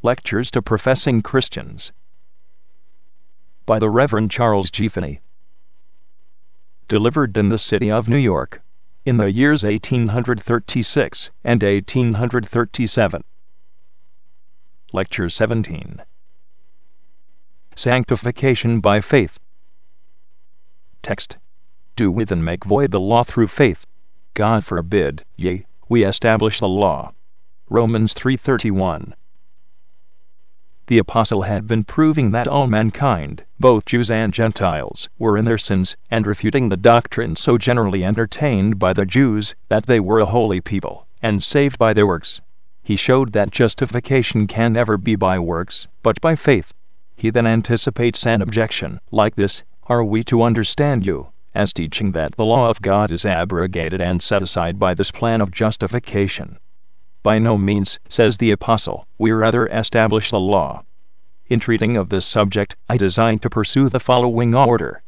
Lectures to Professing Christians by the Reverend Charles G. Finney. Delivered in the city of New York, in the years 1836 and 1837. Lecture 17. Sanctification by Faith. Text: Do we then make void the law through faith? God forbid, yea, we establish the law. Romans 3:31. The apostle had been proving that all mankind, both Jews and Gentiles, were in their sins, and refuting the doctrine so generally entertained by the Jews that they were a holy people, and saved by their works. He showed that justification can never be by works, but by faith. He then anticipates an objection like this: are we to understand you as teaching that the law of God is abrogated and set aside by this plan of justification? By no means, says the apostle, we rather establish the law. In treating of this subject, I design to pursue the following order.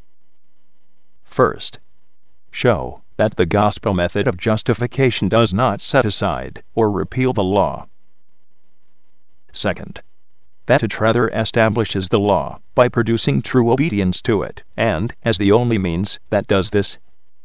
First, show that the gospel method of justification does not set aside or repeal the law. Second, that it rather establishes the law by producing true obedience to it, and, as the only means that does this,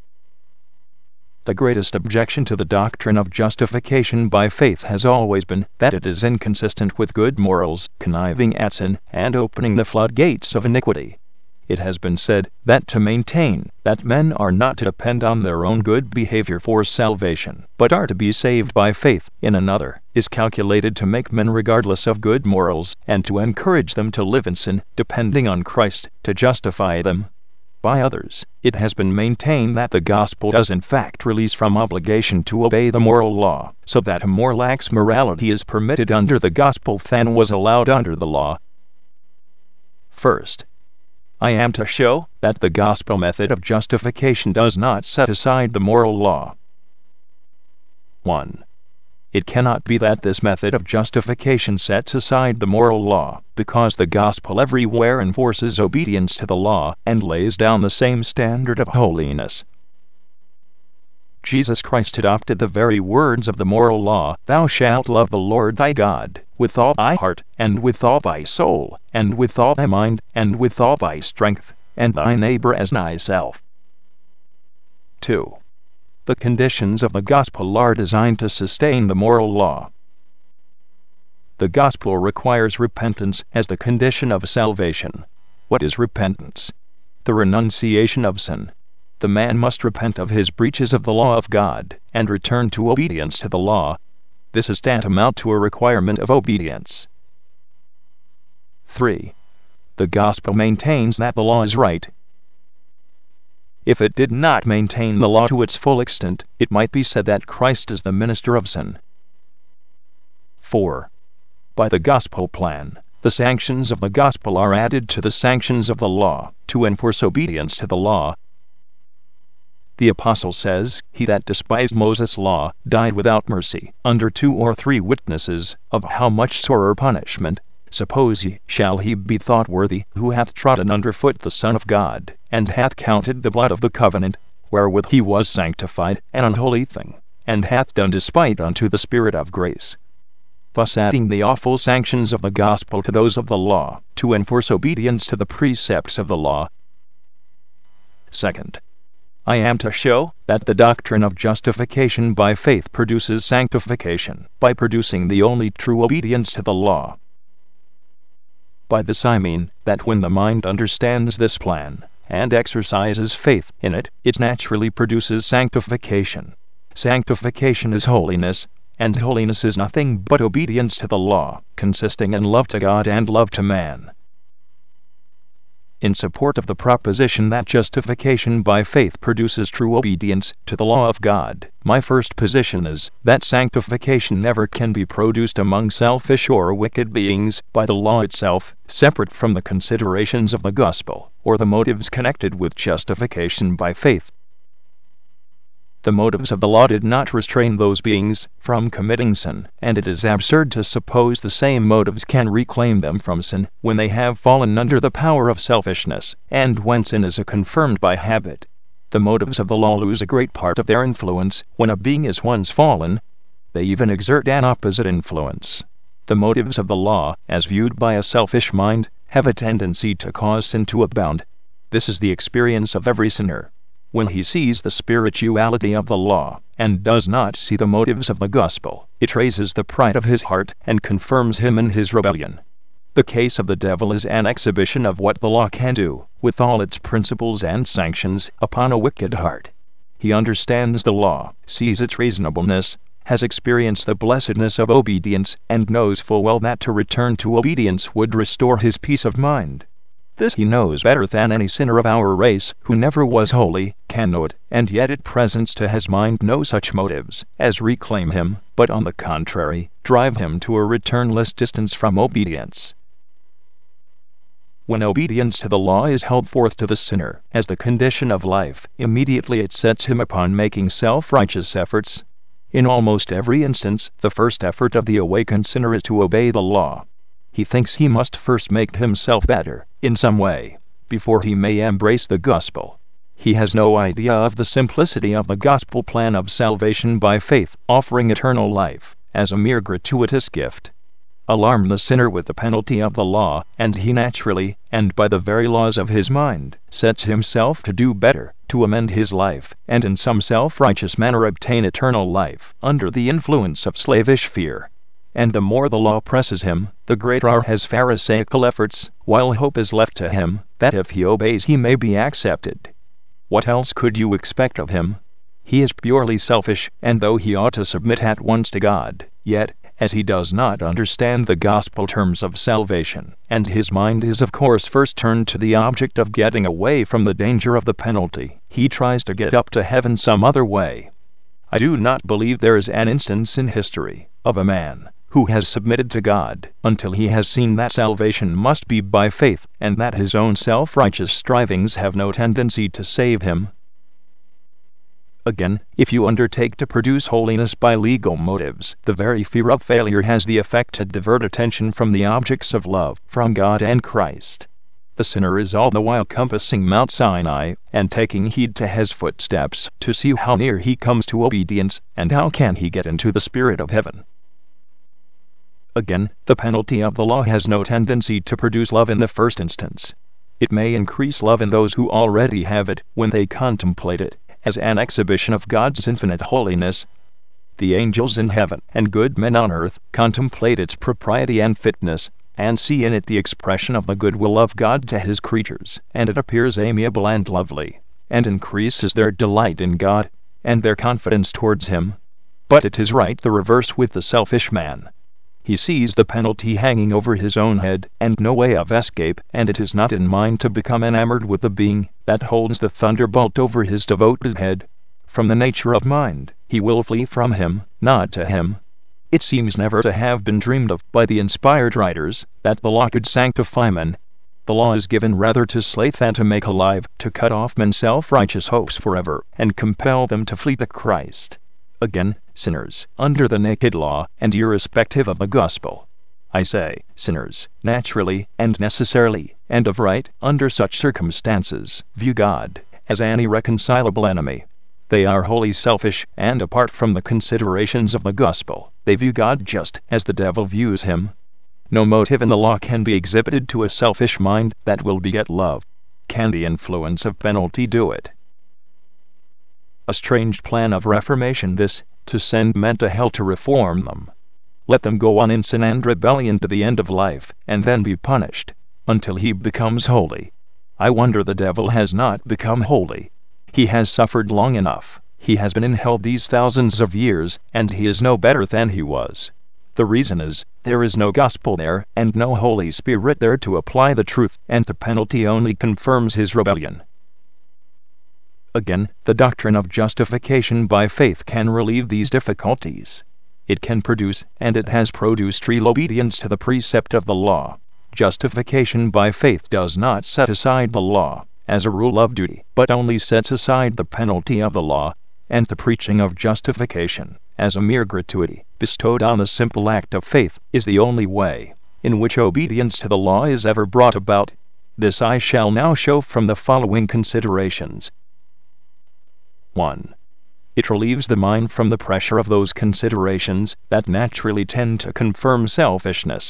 the greatest objection to the doctrine of justification by faith has always been that it is inconsistent with good morals, conniving at sin, and opening the floodgates of iniquity. It has been said that to maintain that men are not to depend on their own good behavior for salvation, but are to be saved by faith in another, is calculated to make men regardless of good morals, and to encourage them to live in sin, depending on Christ to justify them. By others, it has been maintained that the gospel does in fact release from obligation to obey the moral law, so that a more lax morality is permitted under the gospel than was allowed under the law. First, I am to show that the gospel method of justification does not set aside the moral law. 1. It cannot be that this method of justification sets aside the moral law, because the gospel everywhere enforces obedience to the law and lays down the same standard of holiness. Jesus Christ adopted the very words of the moral law: "Thou shalt love the Lord thy God with all thy heart, and with all thy soul, and with all thy mind, and with all thy strength, and thy neighbor as thyself." 2. The conditions of the gospel are designed to sustain the moral law. The gospel requires repentance as the condition of salvation. What is repentance? The renunciation of sin. The man must repent of his breaches of the law of God and return to obedience to the law. This is tantamount to a requirement of obedience. 3. The gospel maintains that the law is right. If it did not maintain the law to its full extent, it might be said that Christ is the minister of sin. 4. By the gospel plan, the sanctions of the gospel are added to the sanctions of the law, to enforce obedience to the law. The apostle says, "He that despised Moses' law died without mercy, under 2 or 3 witnesses, of how much sorer punishment, suppose ye, shall he be thought worthy, who hath trodden under foot the Son of God, and hath counted the blood of the covenant, wherewith he was sanctified, an unholy thing, and hath done despite unto the Spirit of grace." Thus adding the awful sanctions of the gospel to those of the law, to enforce obedience to the precepts of the law. Second, I am to show that the doctrine of justification by faith produces sanctification, by producing the only true obedience to the law. By this I mean that when the mind understands this plan, and exercises faith in it, it naturally produces sanctification. Sanctification is holiness, and holiness is nothing but obedience to the law, consisting in love to God and love to man. In support of the proposition that justification by faith produces true obedience to the law of God, my first position is that sanctification never can be produced among selfish or wicked beings by the law itself, separate from the considerations of the gospel, or the motives connected with justification by faith. The motives of the law did not restrain those beings from committing sin, and it is absurd to suppose the same motives can reclaim them from sin when they have fallen under the power of selfishness, and when sin is confirmed by habit. The motives of the law lose a great part of their influence when a being is once fallen. They even exert an opposite influence. The motives of the law, as viewed by a selfish mind, have a tendency to cause sin to abound. This is the experience of every sinner. When he sees the spirituality of the law, and does not see the motives of the gospel, it raises the pride of his heart and confirms him in his rebellion. The case of the devil is an exhibition of what the law can do, with all its principles and sanctions, upon a wicked heart. He understands the law, sees its reasonableness, has experienced the blessedness of obedience, and knows full well that to return to obedience would restore his peace of mind. This he knows better than any sinner of our race, who never was holy, can know it, and yet it presents to his mind no such motives as reclaim him, but on the contrary, drive him to a returnless distance from obedience. When obedience to the law is held forth to the sinner as the condition of life, immediately it sets him upon making self-righteous efforts. In almost every instance, the first effort of the awakened sinner is to obey the law. He thinks he must first make himself better, in some way, before he may embrace the gospel. He has no idea of the simplicity of the gospel plan of salvation by faith, offering eternal life as a mere gratuitous gift. Alarm the sinner with the penalty of the law, and he naturally, and by the very laws of his mind, sets himself to do better, to amend his life, and in some self-righteous manner obtain eternal life, under the influence of slavish fear. And the more the law presses him, the greater are his pharisaical efforts, while hope is left to him, that if he obeys he may be accepted. What else could you expect of him? He is purely selfish, and though he ought to submit at once to God, yet, as he does not understand the gospel terms of salvation, and his mind is of course first turned to the object of getting away from the danger of the penalty, he tries to get up to heaven some other way. I do not believe there is an instance in history of a man who has submitted to God until he has seen that salvation must be by faith, and that his own self-righteous strivings have no tendency to save him. Again, if you undertake to produce holiness by legal motives, the very fear of failure has the effect to divert attention from the objects of love, from God and Christ. The sinner is all the while compassing Mount Sinai, and taking heed to his footsteps, to see how near he comes to obedience, and how can he get into the spirit of heaven. Again, the penalty of the law has no tendency to produce love in the first instance. It may increase love in those who already have it, when they contemplate it as an exhibition of God's infinite holiness. The angels in heaven, and good men on earth, contemplate its propriety and fitness, and see in it the expression of the goodwill of God to his creatures, and it appears amiable and lovely, and increases their delight in God, and their confidence towards him. But it is right the reverse with the selfish man. He sees the penalty hanging over his own head, and no way of escape, and it is not in mind to become enamored with the being that holds the thunderbolt over his devoted head. From the nature of mind, he will flee from him, not to him. It seems never to have been dreamed of by the inspired writers that the law could sanctify men. The law is given rather to slay than to make alive, to cut off men's self-righteous hopes forever, and compel them to flee to Christ. Again, sinners, under the naked law, and irrespective of the gospel. I say, sinners, naturally, and necessarily, and of right, under such circumstances, view God as an irreconcilable enemy. They are wholly selfish, and apart from the considerations of the gospel, they view God just as the devil views him. No motive in the law can be exhibited to a selfish mind that will beget love. Can the influence of penalty do it? A strange plan of reformation this, to send men to hell to reform them. Let them go on in sin and rebellion to the end of life, and then be punished, until he becomes holy. I wonder the devil has not become holy. He has suffered long enough. He has been in hell these thousands of years, and he is no better than he was. The reason is, there is no gospel there, and no Holy Spirit there to apply the truth, and the penalty only confirms his rebellion. Again, the doctrine of justification by faith can relieve these difficulties. It can produce, and it has produced, real obedience to the precept of the law. Justification by faith does not set aside the law as a rule of duty, but only sets aside the penalty of the law, and the preaching of justification, as a mere gratuity, bestowed on the simple act of faith, is the only way in which obedience to the law is ever brought about. This I shall now show from the following considerations. 1. It relieves the mind from the pressure of those considerations that naturally tend to confirm selfishness.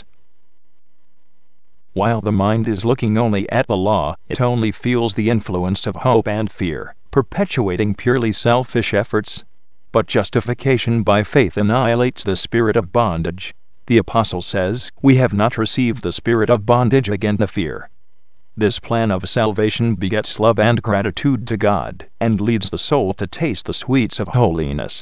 While the mind is looking only at the law, it only feels the influence of hope and fear, perpetuating purely selfish efforts. But justification by faith annihilates the spirit of bondage. The apostle says, "We have not received the spirit of bondage again to fear." This plan of salvation begets love and gratitude to God, and leads the soul to taste the sweets of holiness.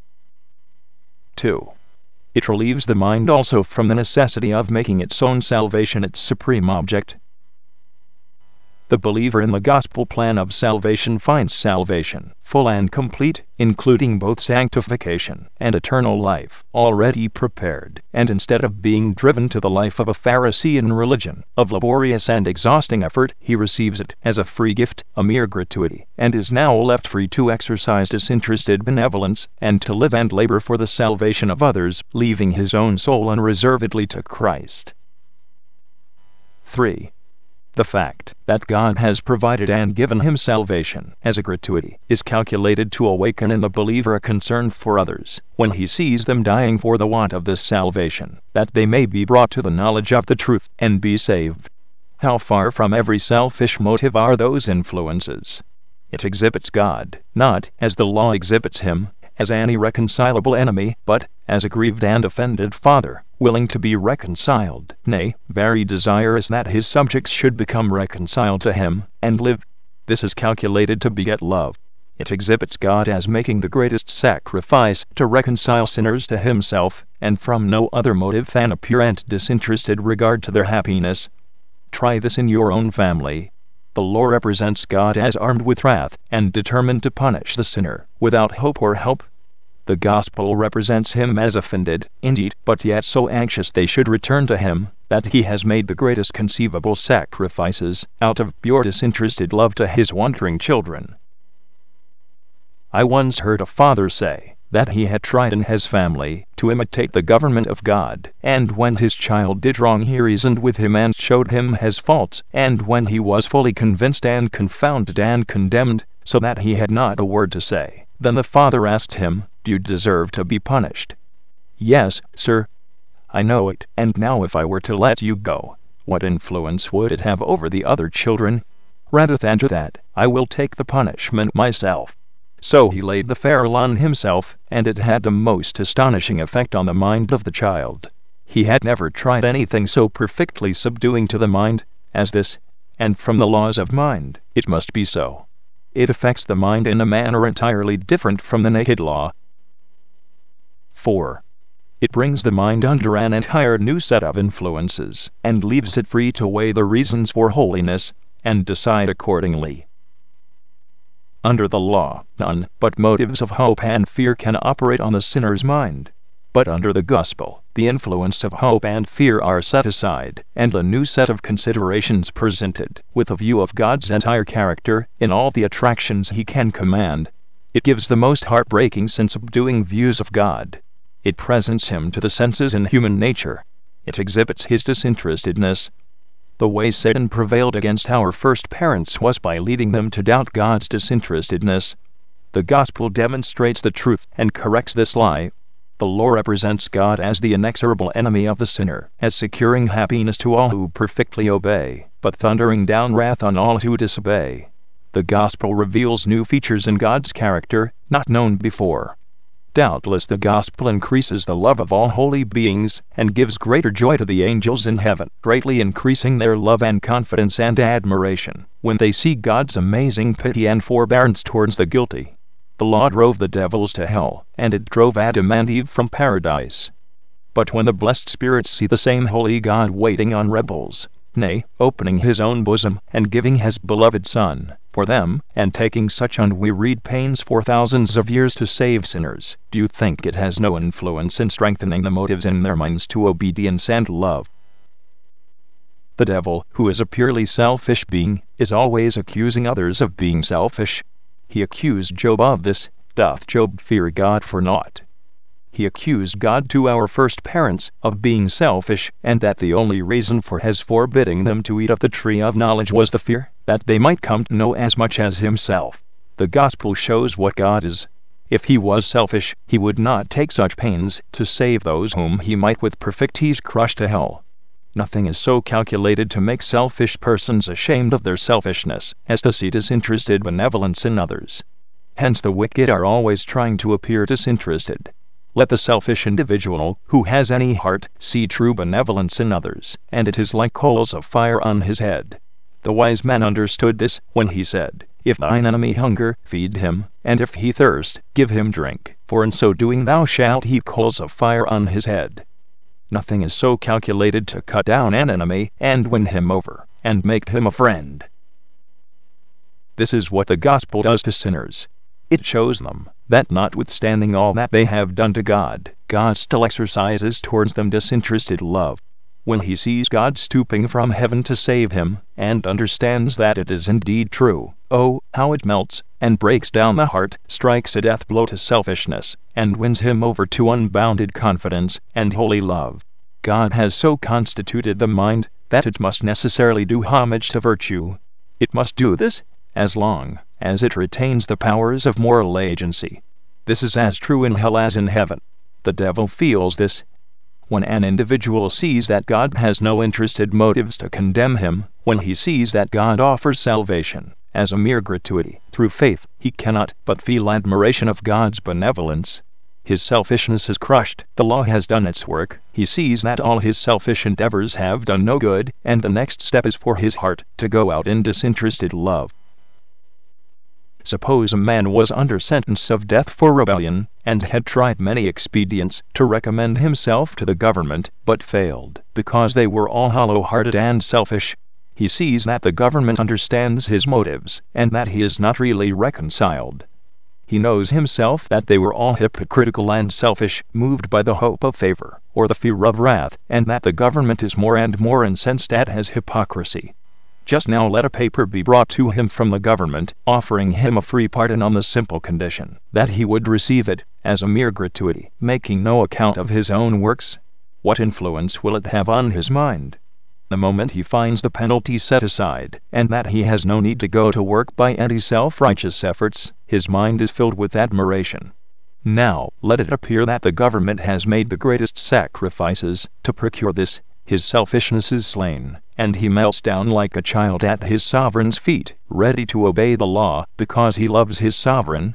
2. It relieves the mind also from the necessity of making its own salvation its supreme object. The believer in the gospel plan of salvation finds salvation, full and complete, including both sanctification and eternal life, already prepared, and instead of being driven to the life of a Pharisee in religion, of laborious and exhausting effort, he receives it as a free gift, a mere gratuity, and is now left free to exercise disinterested benevolence, and to live and labor for the salvation of others, leaving his own soul unreservedly to Christ. 3. The fact that God has provided and given him salvation as a gratuity is calculated to awaken in the believer a concern for others, when he sees them dying for the want of this salvation, that they may be brought to the knowledge of the truth and be saved. How far from every selfish motive are those influences! It exhibits God, not as the law exhibits him, as an irreconcilable enemy, but as a grieved and offended Father, willing to be reconciled, nay, very desirous that his subjects should become reconciled to him, and live. This is calculated to beget love. It exhibits God as making the greatest sacrifice to reconcile sinners to himself, and from no other motive than a pure and disinterested regard to their happiness. Try this in your own family. The law represents God as armed with wrath, and determined to punish the sinner, without hope or help. The gospel represents him as offended, indeed, but yet so anxious they should return to him, that he has made the greatest conceivable sacrifices, out of pure disinterested love to his wandering children. I once heard a father say that he had tried in his family to imitate the government of God, and when his child did wrong he reasoned with him and showed him his faults, and when he was fully convinced and confounded and condemned, so that he had not a word to say, then the father asked him, "Do you deserve to be punished?" "Yes, sir." "I know it, and now if I were to let you go, what influence would it have over the other children? Rather than do that, I will take the punishment myself." So he laid the ferule on himself, and it had the most astonishing effect on the mind of the child. He had never tried anything so perfectly subduing to the mind as this, and from the laws of mind, it must be so. It affects the mind in a manner entirely different from the naked law. 4. It brings the mind under an entire new set of influences, and leaves it free to weigh the reasons for holiness, and decide accordingly. Under the law, none but motives of hope and fear can operate on the sinner's mind. But under the gospel, the influence of hope and fear are set aside, and a new set of considerations presented, with a view of God's entire character, in all the attractions he can command. It gives the most heartbreaking and subduing views of God. It presents him to the senses in human nature. It exhibits his disinterestedness. The way Satan prevailed against our first parents was by leading them to doubt God's disinterestedness. The gospel demonstrates the truth and corrects this lie. The law represents God as the inexorable enemy of the sinner, as securing happiness to all who perfectly obey, but thundering down wrath on all who disobey. The gospel reveals new features in God's character, not known before. Doubtless the gospel increases the love of all holy beings, and gives greater joy to the angels in heaven, greatly increasing their love and confidence and admiration, when they see God's amazing pity and forbearance towards the guilty. The law drove the devils to hell, and it drove Adam and Eve from paradise. But when the blessed spirits see the same holy God waiting on rebels, nay, opening his own bosom, and giving his beloved Son for them, and taking such unwearied pains for thousands of years to save sinners, do you think it has no influence in strengthening the motives in their minds to obedience and love? The devil, who is a purely selfish being, is always accusing others of being selfish. He accused Job of this. Doth Job fear God for naught? He accused God to our first parents of being selfish, and that the only reason for his forbidding them to eat of the tree of knowledge was the fear that they might come to know as much as himself. The gospel shows what God is. If he was selfish, he would not take such pains to save those whom he might with perfect ease crush to hell. Nothing is so calculated to make selfish persons ashamed of their selfishness as to see disinterested benevolence in others. Hence the wicked are always trying to appear disinterested. Let the selfish individual, who has any heart, see true benevolence in others, and it is like coals of fire on his head. The wise man understood this when he said, "If thine enemy hunger, feed him, and if he thirst, give him drink, for in so doing thou shalt heap coals of fire on his head." Nothing is so calculated to cut down an enemy and win him over, and make him a friend. This is what the gospel does to sinners. It shows them that notwithstanding all that they have done to God, God still exercises towards them disinterested love. When he sees God stooping from heaven to save him, and understands that it is indeed true, oh, how it melts and breaks down the heart, strikes a death blow to selfishness, and wins him over to unbounded confidence and holy love. God has so constituted the mind that it must necessarily do homage to virtue. It must do this as long as it retains the powers of moral agency. This is as true in hell as in heaven. The devil feels this. When an individual sees that God has no interested motives to condemn him, when he sees that God offers salvation as a mere gratuity through faith, he cannot but feel admiration of God's benevolence. His selfishness is crushed, the law has done its work, he sees that all his selfish endeavors have done no good, and the next step is for his heart to go out in disinterested love. Suppose a man was under sentence of death for rebellion, and had tried many expedients to recommend himself to the government, but failed, because they were all hollow-hearted and selfish. He sees that the government understands his motives, and that he is not really reconciled. He knows himself that they were all hypocritical and selfish, moved by the hope of favor, or the fear of wrath, and that the government is more and more incensed at his hypocrisy. Just now let a paper be brought to him from the government, offering him a free pardon on the simple condition that he would receive it as a mere gratuity, making no account of his own works. What influence will it have on his mind? The moment he finds the penalty set aside, and that he has no need to go to work by any self-righteous efforts, his mind is filled with admiration. Now, let it appear that the government has made the greatest sacrifices to procure this. His selfishness is slain, and he melts down like a child at his sovereign's feet, ready to obey the law, because he loves his sovereign.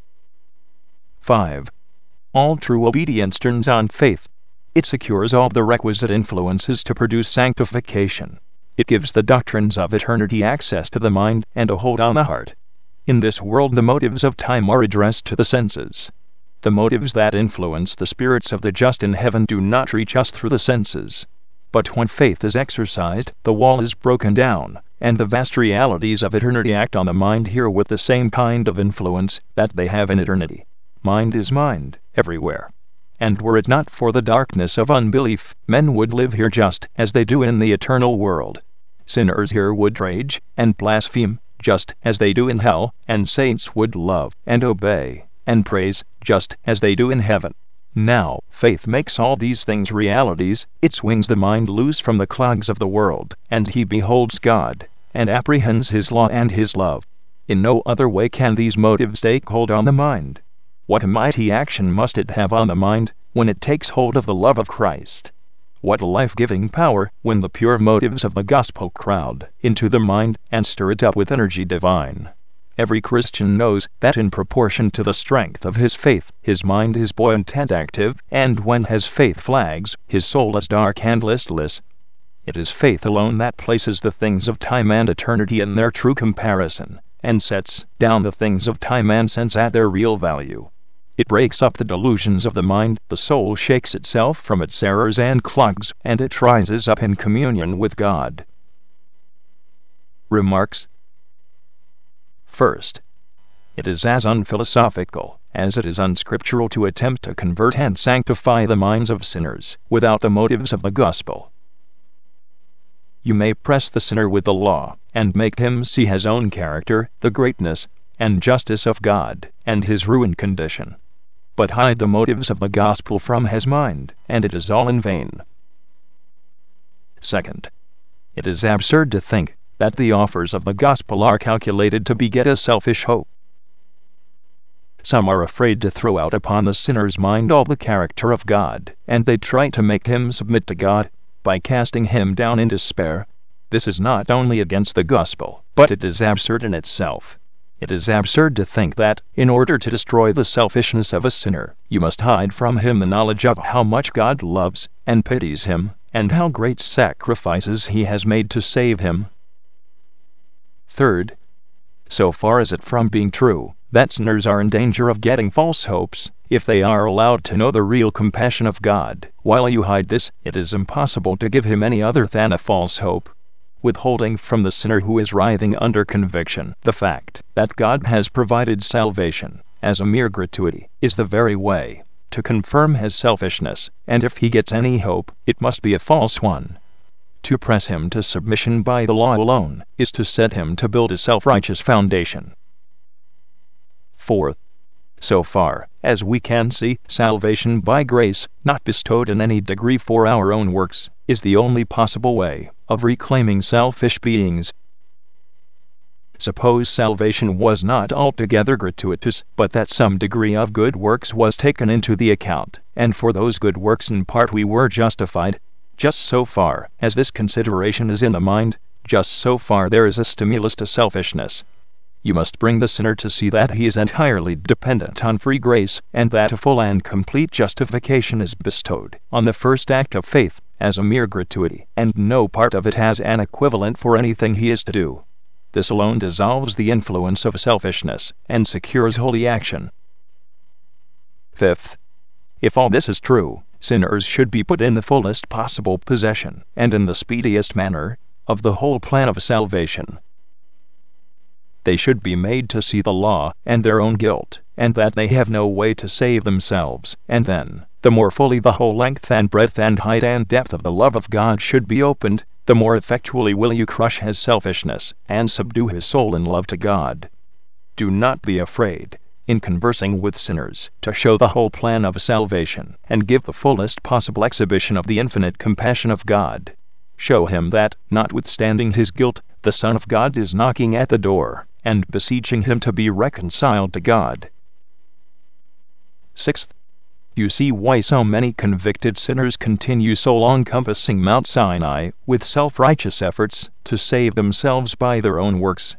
5. All true obedience turns on faith. It secures all the requisite influences to produce sanctification. It gives the doctrines of eternity access to the mind and a hold on the heart. In this world the motives of time are addressed to the senses. The motives that influence the spirits of the just in heaven do not reach us through the senses. But when faith is exercised, the wall is broken down, and the vast realities of eternity act on the mind here with the same kind of influence that they have in eternity. Mind is mind, everywhere. And were it not for the darkness of unbelief, men would live here just as they do in the eternal world. Sinners here would rage and blaspheme, just as they do in hell, and saints would love and obey and praise, just as they do in heaven. Now, faith makes all these things realities. It swings the mind loose from the clogs of the world, and he beholds God, and apprehends his law and his love. In no other way can these motives take hold on the mind. What a mighty action must it have on the mind when it takes hold of the love of Christ! What a life-giving power when the pure motives of the gospel crowd into the mind and stir it up with energy divine! Every Christian knows that in proportion to the strength of his faith, his mind is buoyant and active, and when his faith flags, his soul is dark and listless. It is faith alone that places the things of time and eternity in their true comparison, and sets down the things of time and sense at their real value. It breaks up the delusions of the mind, the soul shakes itself from its errors and clogs, and it rises up in communion with God. Remarks. First, it is as unphilosophical as it is unscriptural to attempt to convert and sanctify the minds of sinners without the motives of the gospel. You may press the sinner with the law, and make him see his own character, the greatness and justice of God, and his ruined condition. But hide the motives of the gospel from his mind, and it is all in vain. Second, it is absurd to think that the offers of the gospel are calculated to beget a selfish hope. Some are afraid to throw out upon the sinner's mind all the character of God, and they try to make him submit to God by casting him down in despair. This is not only against the gospel, but it is absurd in itself. It is absurd to think that, in order to destroy the selfishness of a sinner, you must hide from him the knowledge of how much God loves and pities him, and how great sacrifices he has made to save him. Third, so far is it from being true that sinners are in danger of getting false hopes, if they are allowed to know the real compassion of God. While you hide this, it is impossible to give him any other than a false hope. Withholding from the sinner who is writhing under conviction the fact that God has provided salvation as a mere gratuity is the very way to confirm his selfishness, and if he gets any hope, it must be a false one. To press him to submission by the law alone is to set him to build a self-righteous foundation. Fourth, so far as we can see, salvation by grace, not bestowed in any degree for our own works, is the only possible way of reclaiming selfish beings. Suppose salvation was not altogether gratuitous, but that some degree of good works was taken into the account, and for those good works in part we were justified. Just so far as this consideration is in the mind, just so far there is a stimulus to selfishness. You must bring the sinner to see that he is entirely dependent on free grace, and that a full and complete justification is bestowed on the first act of faith as a mere gratuity, and no part of it has an equivalent for anything he is to do. This alone dissolves the influence of selfishness and secures holy action. Fifth, if all this is true, sinners should be put in the fullest possible possession, and in the speediest manner, of the whole plan of salvation. They should be made to see the law and their own guilt, and that they have no way to save themselves, and then, the more fully the whole length and breadth and height and depth of the love of God should be opened, the more effectually will you crush his selfishness and subdue his soul in love to God. Do not be afraid, in conversing with sinners, to show the whole plan of salvation, and give the fullest possible exhibition of the infinite compassion of God. Show him that, notwithstanding his guilt, the Son of God is knocking at the door, and beseeching him to be reconciled to God. Sixth, you see why so many convicted sinners continue so long compassing Mount Sinai with self-righteous efforts to save themselves by their own works.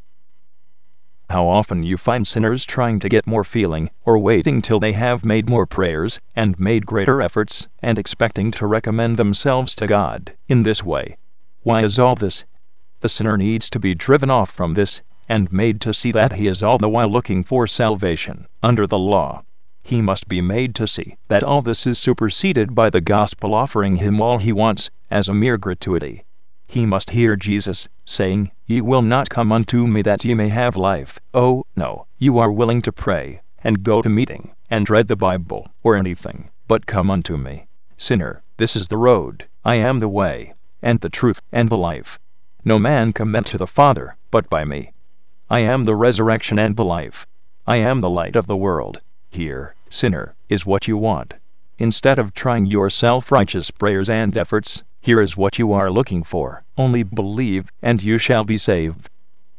How often you find sinners trying to get more feeling, or waiting till they have made more prayers, and made greater efforts, and expecting to recommend themselves to God in this way. Why is all this? The sinner needs to be driven off from this, and made to see that he is all the while looking for salvation under the law. He must be made to see that all this is superseded by the gospel offering him all he wants, as a mere gratuity. He must hear Jesus saying, "Ye will not come unto me that ye may have life." Oh, no, you are willing to pray, and go to meeting, and read the Bible, or anything, but come unto me. Sinner, this is the road. I am the way, and the truth, and the life. No man cometh to the Father, but by me. I am the resurrection and the life. I am the light of the world. Here, sinner, is what you want. Instead of trying your self-righteous prayers and efforts, here is what you are looking for. Only believe, and you shall be saved.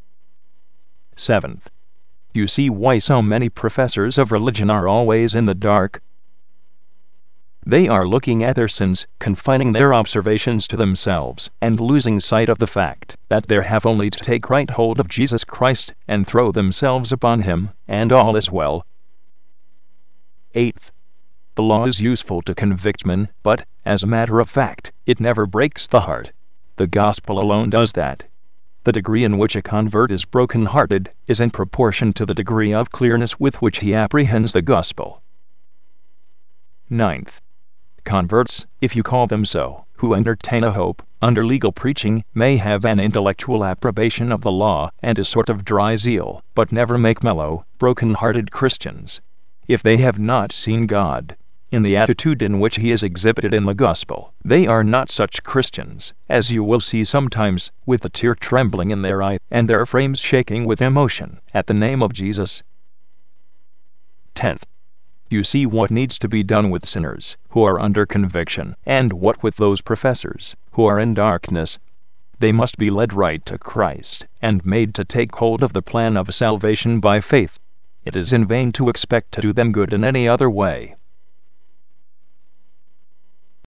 Seventh, you see why so many professors of religion are always in the dark. They are looking at their sins, confining their observations to themselves, and losing sight of the fact that they have only to take right hold of Jesus Christ and throw themselves upon him, and all is well. Eighth, the law is useful to convict men, but, as a matter of fact, it never breaks the heart. The gospel alone does that. The degree in which a convert is broken-hearted is in proportion to the degree of clearness with which he apprehends the gospel. Ninth, converts, if you call them so, who entertain a hope under legal preaching, may have an intellectual approbation of the law and a sort of dry zeal, but never make mellow, broken-hearted Christians. If they have not seen God in the attitude in which he is exhibited in the gospel, they are not such Christians, as you will see sometimes, with the tear trembling in their eye, and their frames shaking with emotion at the name of Jesus. 10th, you see what needs to be done with sinners who are under conviction, and what with those professors who are in darkness. They must be led right to Christ, and made to take hold of the plan of salvation by faith. It is in vain to expect to do them good in any other way.